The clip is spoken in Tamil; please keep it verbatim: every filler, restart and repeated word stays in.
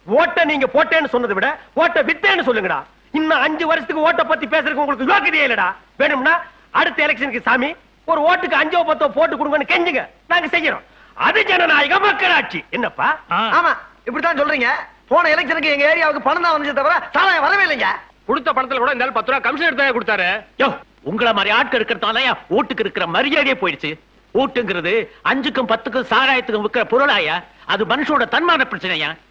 ஓட்ட நீங்க போட்டேன்னு சொன்னதை விட ஓட்ட வித்தேன்னு சொல்லுங்கடா. இன்னும் அஞ்சு வருஷத்துக்கு ஓட்ட பத்தி பேசுறதுக்கு உங்களுக்கு யோக்கியதே இல்லடா. வேணும்னா அடுத்த எலெக்ஷனுக்கு சாமி ஒரு ஓட்டுக்கு அஞ்சோ பத்தோ போட்டு கொடுங்கன்னு கெஞ்சுங்க, நாங்க செய்யறோம். அது ஜனநாயக மக்களாட்சி. என்னப்பா? ஆமா, இப்படித்தான் சொல்றீங்க. போன எலெக்ஷனுக்கு எங்க ஏரியாவுக்கு பணம் தான் வந்துச்சு தவிர சாராயம் வரவே இல்லைங்க. கொடுத்த பணத்துல கூட இந்த பத்து ரூபா கமிஷன் எடுத்தா கொடுத்தாரு. யோ, உங்கள மாதிரி ஆட்கள் இருக்கிறதால ஓட்டுக்கு இருக்கிற மரியாதையே போயிடுச்சு. ஓட்டுங்கிறது அஞ்சுக்கும் பத்துக்கும் சாராயத்துக்கும் விற்கிற பொருளாயா? அது மனுஷோட தன்மான பிரச்சனையா?